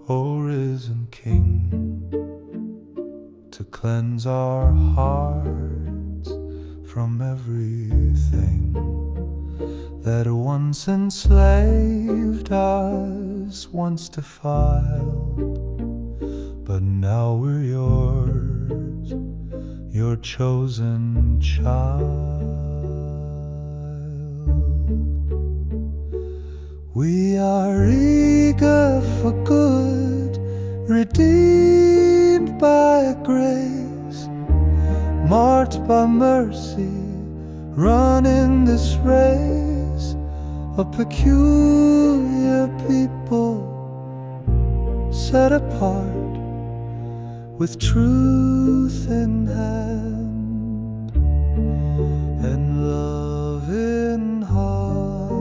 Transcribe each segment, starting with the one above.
O risen King, to cleanse our hearts from everything that once enslaved us, once defiled. But now we're yours, your chosen child. We are eager for good, redeemed by grace, marked by mercy, running this race, a peculiar people, set apart, with truth in hand and love in heart.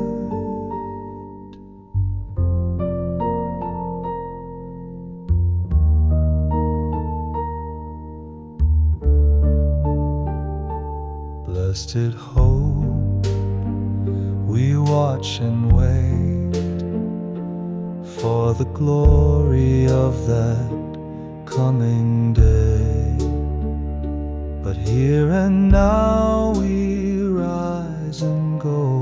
Blessed hope, we watch and wait for the glory of that coming day. But here and now we rise and go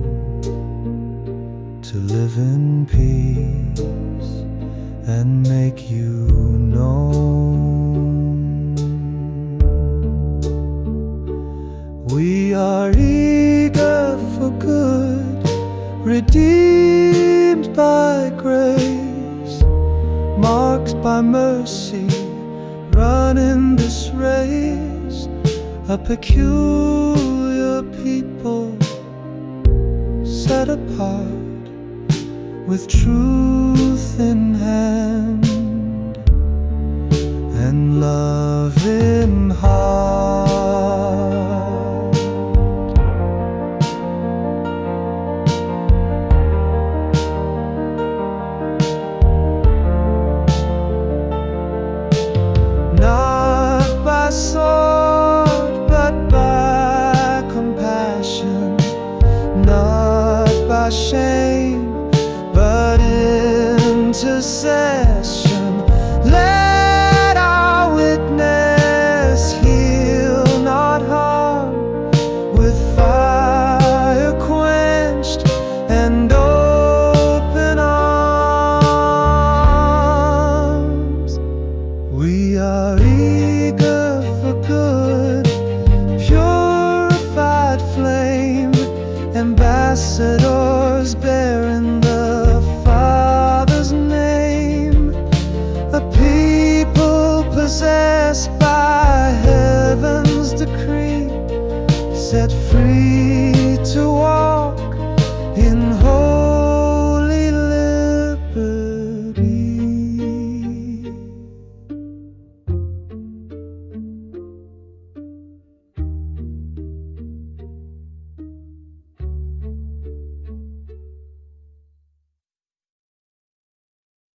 to live in peace and make you known. We are eager for good, redeemed by grace, marked by mercy, running this race, a peculiar people, set apart, with truth in hand and love in heart. Not by sword, but by compassion, not by shame, but intercession. Let our witness heal, not harm, with fire quenched and open arms. We are eager for good, purified flame, ambassadors bearing the Father's name, a people possessed by heaven's decree, set free to walk